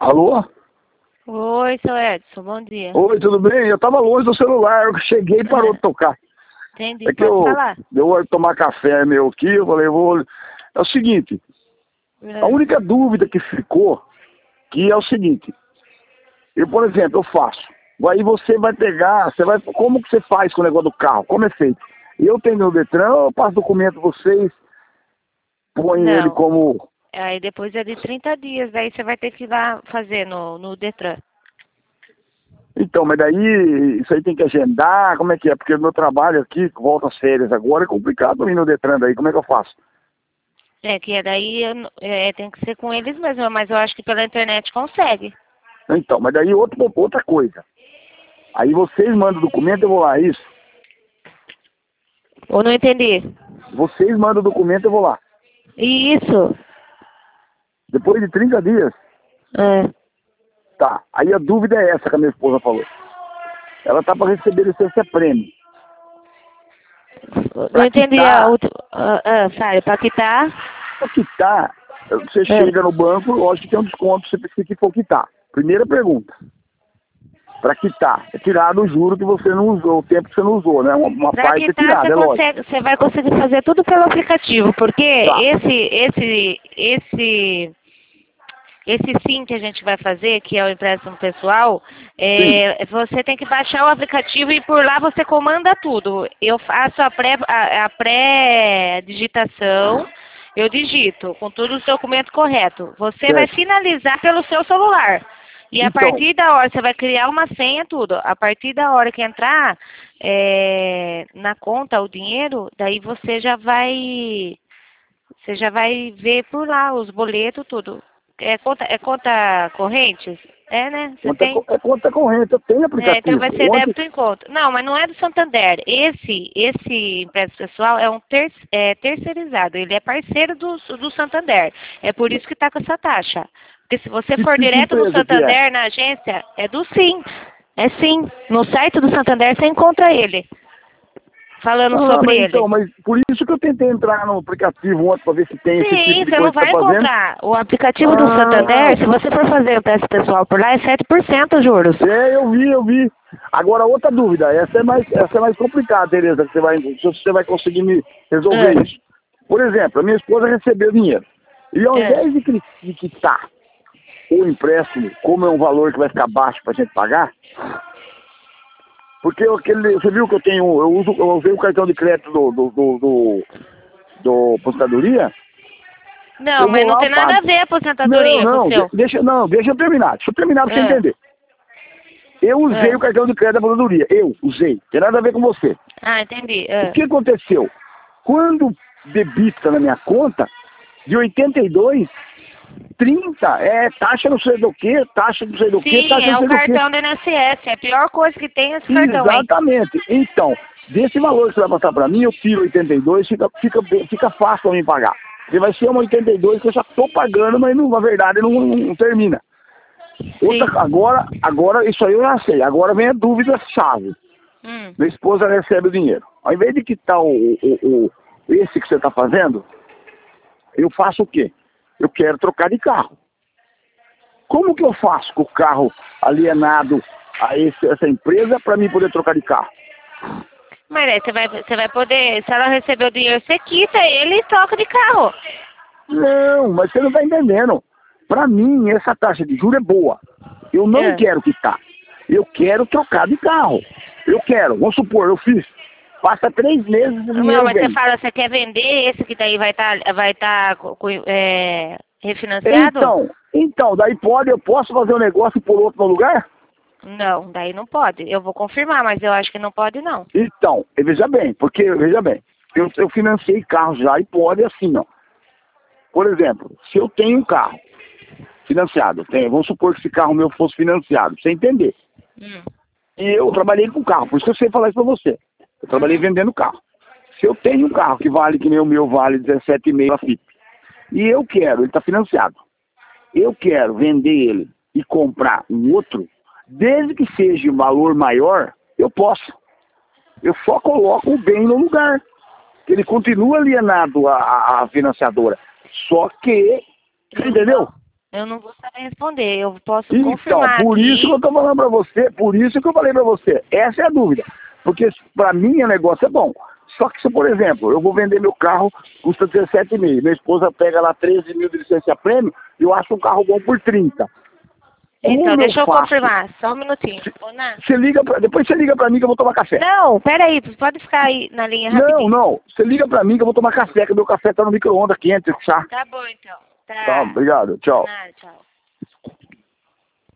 Alô? Oi, seu Edson, bom dia. Oi, tudo bem? Eu tava longe do celular, eu cheguei e parou de tocar. Entendi, É que pode falar. eu vou tomar café meu aqui, eu falei, É o seguinte, a única dúvida que ficou, que é o seguinte, eu, por exemplo, eu faço, aí você vai pegar, como que você faz com o negócio do carro? Como é feito? Eu tenho o Detran, eu passo documento pra vocês, põe ele Não, como... aí depois é de 30 dias, daí você vai ter que ir lá fazer no Detran. Então, mas daí, isso aí tem que agendar, como é que é? Porque o meu trabalho aqui, volta às férias agora, é complicado ir no Detran daí, como é que eu faço? É que daí tem que ser com eles mesmo, mas eu acho que pela internet consegue. Então, mas daí outra coisa. Aí vocês mandam o documento, eu vou lá, é isso? Ou não entendi? Vocês mandam o documento, eu vou lá. Isso. Depois de 30 dias, É. tá. Aí a dúvida é essa que a minha esposa falou. Ela tá para receber licença prêmio. Não Pra entendi a quitar, última. Fale, pra quitar? pra quitar, você chega no banco, lógico que tem um desconto se for quitar. Primeira pergunta. Pra quitar, é tirado o juro que você não usou, o tempo que você não usou, né? Uma Pra parte é quitar, tirada, é lógico. você vai conseguir fazer tudo pelo aplicativo, porque Tá. esse sim que a gente vai fazer, que é o empréstimo pessoal, Sim. você tem que baixar o aplicativo e por lá você comanda tudo. Eu faço a pré-digitação, eu digito com todos os documentos corretos. Você vai Certo. finalizar pelo seu celular. E a Então, partir da hora, você vai criar uma senha, tudo. A partir da hora que entrar na conta o dinheiro, daí você já vai ver por lá os boletos, tudo. É conta corrente? É, né? Você tem? é conta corrente, eu tenho Então vai aplicativo. ser Ontem, débito em conta. Não, mas não é do Santander. Esse empréstimo pessoal é terceirizado. Ele é parceiro do Santander. É por isso que está com essa taxa. Porque se você for que direto no empresa que é? Santander, na agência, é do Sim. É Sim. No site do Santander você encontra ele. Falando Ah, sobre mas ele. então, mas por isso que eu tentei entrar no aplicativo ontem para ver se tem esse tipo Sim, de você não coisa que vai tá fazendo. encontrar. O aplicativo do Ah, Santander, se você for fazer o empréstimo pessoal por lá, é 7% juros. eu vi. Agora, outra dúvida, essa é mais complicada, Tereza, que se você vai conseguir me resolver É, isso. Por exemplo, a minha esposa recebeu dinheiro. E ao é. invés de quitar o empréstimo, como é um valor que vai ficar baixo para a gente pagar, porque você viu que eu usei o cartão de crédito do aposentadoria, Não, eu mas vou não lá, eu tem nada a pago. ver a aposentadoria com o seu. Deixa eu terminar. Deixa eu terminar pra você É, entender. Eu usei é. o cartão de crédito da aposentadoria. Eu usei. Tem nada a ver com você. Ah, entendi. O É. que aconteceu? Quando debita na minha conta, de 82, 30 é taxa não sei do que, taxa não sei do que, Sim, taxa não é o sei do que. cartão do INSS. É a pior coisa que tem esse cartão, hein? Exatamente. Então, desse valor que você vai passar para mim, eu tiro 82, fica fácil para mim pagar. Porque vai ser uma 82 que eu já estou pagando, mas na verdade não termina. Sim. Agora, isso aí eu já sei. Agora vem a dúvida chave. Hum. Minha esposa recebe o dinheiro. Ao invés de quitar esse que você está fazendo, eu faço o quê? Eu quero trocar de carro. Como que eu faço com o carro alienado a essa empresa para mim poder trocar de carro? Mas aí você vai poder, se ela receber o dinheiro, você quita ele e troca de carro. Não, mas você não está entendendo. Para mim, essa taxa de juros é boa. Eu não É. quero quitar. Eu quero trocar de carro. Eu quero. Vamos supor, eu fiz. Passa 3 meses e o Não, dinheiro mas você vem. fala, você quer vender esse que daí vai tá, refinanciado? Daí eu posso fazer um negócio por outro lugar? Não, daí não pode. Eu vou confirmar, mas eu acho que não pode não. Então, veja bem, eu financiei carro já e pode assim, ó. Por exemplo, se eu tenho um carro financiado, vamos supor que esse carro meu fosse financiado, pra você entender. Hum. E eu trabalhei com carro, por isso que eu sei falar isso pra você. Eu trabalhei Uhum. vendendo carro. Se eu tenho um carro que vale, que nem o meu vale 17,5 a FIP, e ele está financiado, eu quero vender ele e comprar um outro, desde que seja um valor maior, eu posso. Eu só coloco o bem no lugar. Ele continua alienado à financiadora. Só que, você entendeu? Eu não vou saber responder, eu posso Então, confirmar por aqui. isso que eu tô falando pra você, por isso que eu falei pra você. Essa é a dúvida. Porque pra mim o negócio é bom. Só que se, por exemplo, eu vou vender meu carro, custa 17,5. Minha esposa pega lá 13 mil de licença prêmio e eu acho um carro bom por 30. Então, deixa eu faço? confirmar, só um minutinho. Ô, Ná. Depois você liga pra mim que eu vou tomar café. Não, peraí, pode ficar aí na linha rapidinho. Não, você liga pra mim que eu vou tomar café, que meu café tá no micro-ondas quente, chá. Tá bom, então. Tá, obrigado, tchau. Nada, tchau.